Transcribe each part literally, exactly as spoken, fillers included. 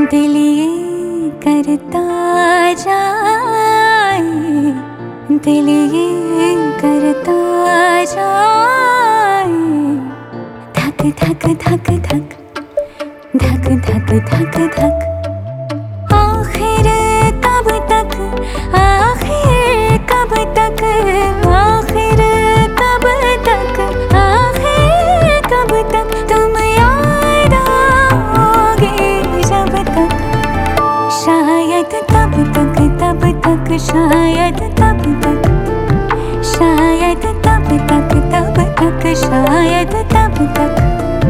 दिल ये करता जाए, दिल ये करता जाए, धक धक धक धक धक धक धक धक। आखिर कब तक, आखिर कब तक, आखिर कब तक, आखिर कब तक तुम याद आओगे जब तक, शायद तब तक, तब तक, शायद तब तक, शायद तब तक, तब तक, शायद तब तक।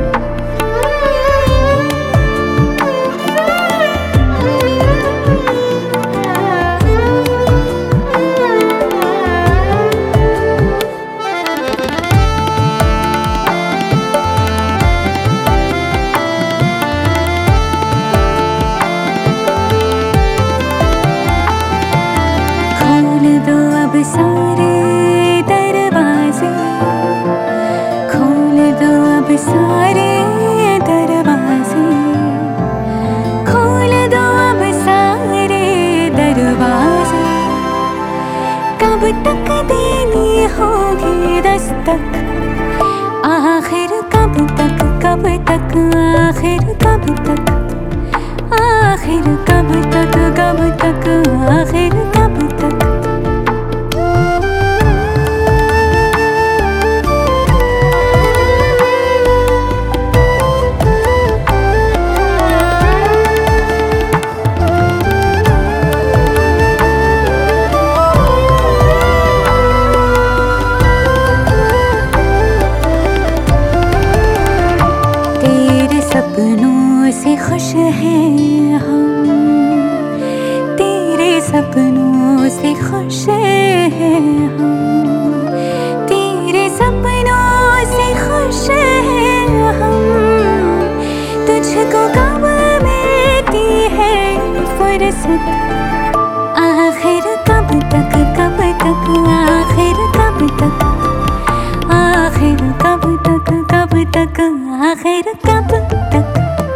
अब सारे दरवाजे खोल दो, अब सारे दरवाजे खोल दो, अब सारे दरवाजे। कब तक देनी होगी दस्तक, आखिर कब तक, कब तक, आखिर कब तक, आखिर कब तक, कब तक, आखिर कब तक। सपनों से खुश हैं हम, तेरे सपनों से खुश हैं हम, तेरे सपनों से खुश हैं हम। तुझको कब मिलती है फुर्सत, आखिर कब तक, कब तक, आखिर कब तक, आखिर कब तक, कब तक, आखिर कब तक।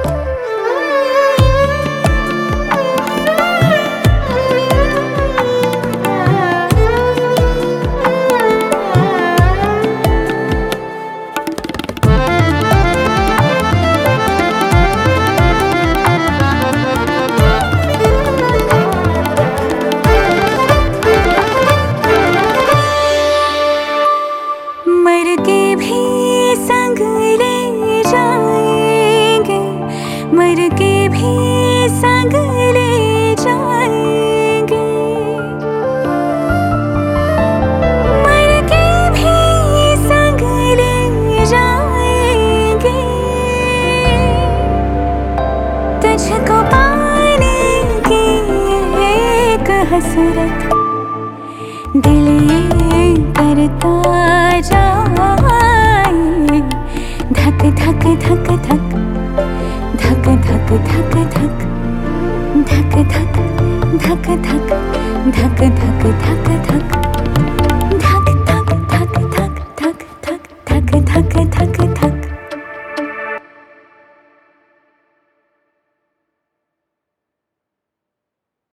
मर के भी संग ले जाएंगे, मर के भी संग ले जाएंगे, मर के भी संग ले जाएंगे। तुझको पाने की एक हसरत, दिल ये करता जाए, धक धक धक धक धक धक धक धक धक धक धक धक धक धक धक धक।